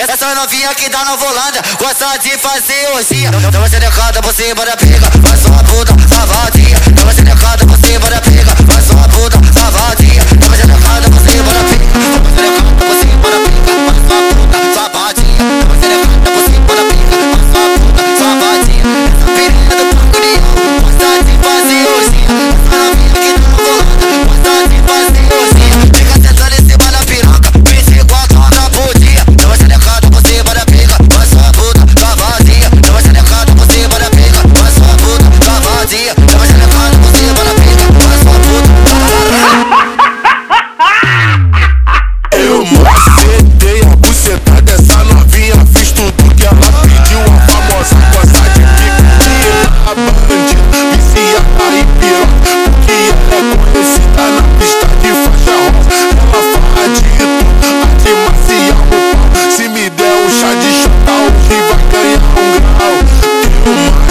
Essa novinha que tá na volanda gosta de fazer orgia. Então você decada por cima da pica, faz sua puta safadinha. Então você decada por cima da pica, faz sua puta safadinha. Então você decada por cima da pica, você decada por cima da pica, faz sua puta safadinha. Então você decada por cima da pica, faz sua puta safadinha. Essa pirinha do Pancurião gosta de fazer orgia. Essa novinha que tá na volanda gosta de fazer orgia. Fica sentando em cima da piroca 24 horas por dia. Então você decada por cima da pica, faz sua puta safadinha. Então você decada por cima da pica, faz sua puta safadinha. Então você decada por cima da pica, faz sua puta safadinha. Eu macetei a buceta dessa novinha, fiz tudo que ela pediu. A famosa gosta de pica, a bandida viciada em piroca, porque ela é conhecida na pista de faixa rosa. Ela fala de tudo, a de maciar o pau. Se me der um chá de chata, hoje vai ganhar um grau. Eu